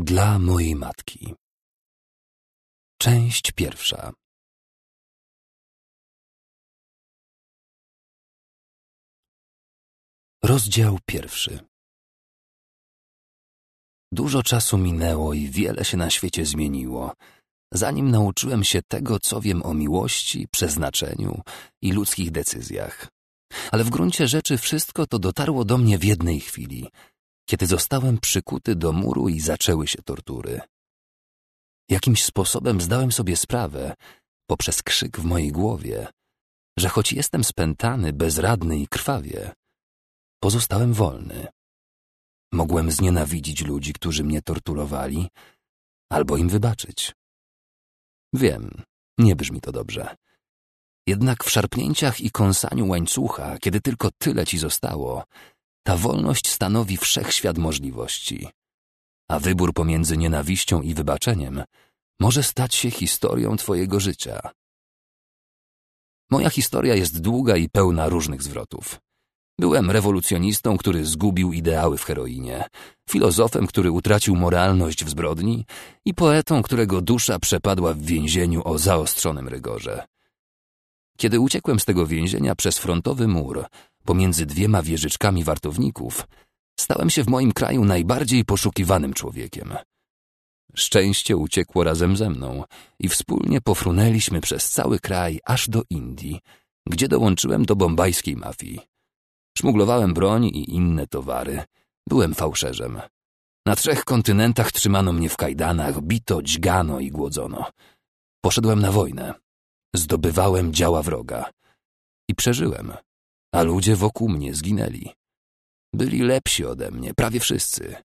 Dla mojej matki. Część pierwsza. Rozdział pierwszy. Dużo czasu minęło i wiele się na świecie zmieniło, zanim nauczyłem się tego, co wiem o miłości, przeznaczeniu i ludzkich decyzjach. Ale w gruncie rzeczy wszystko to dotarło do mnie w jednej chwili, kiedy zostałem przykuty do muru i zaczęły się tortury. Jakimś sposobem zdałem sobie sprawę, poprzez krzyk w mojej głowie, że choć jestem spętany, bezradny i krwawie, pozostałem wolny. Mogłem znienawidzić ludzi, którzy mnie torturowali, albo im wybaczyć. Wiem, nie brzmi to dobrze. Jednak w szarpnięciach i kąsaniu łańcucha, kiedy tylko tyle ci zostało, ta wolność stanowi wszechświat możliwości. A wybór pomiędzy nienawiścią i wybaczeniem może stać się historią twojego życia. Moja historia jest długa i pełna różnych zwrotów. Byłem rewolucjonistą, który zgubił ideały w heroinie, filozofem, który utracił moralność w zbrodni i poetą, którego dusza przepadła w więzieniu o zaostrzonym rygorze. Kiedy uciekłem z tego więzienia przez frontowy mur, pomiędzy dwiema wieżyczkami wartowników, stałem się w moim kraju najbardziej poszukiwanym człowiekiem. Szczęście uciekło razem ze mną i wspólnie pofrunęliśmy przez cały kraj aż do Indii, gdzie dołączyłem do bombajskiej mafii. Szmuglowałem broń i inne towary. Byłem fałszerzem. Na 3 kontynentach trzymano mnie w kajdanach, bito, dźgano i głodzono. Poszedłem na wojnę. Zdobywałem działa wroga. I przeżyłem, a ludzie wokół mnie zginęli. Byli lepsi ode mnie, prawie wszyscy.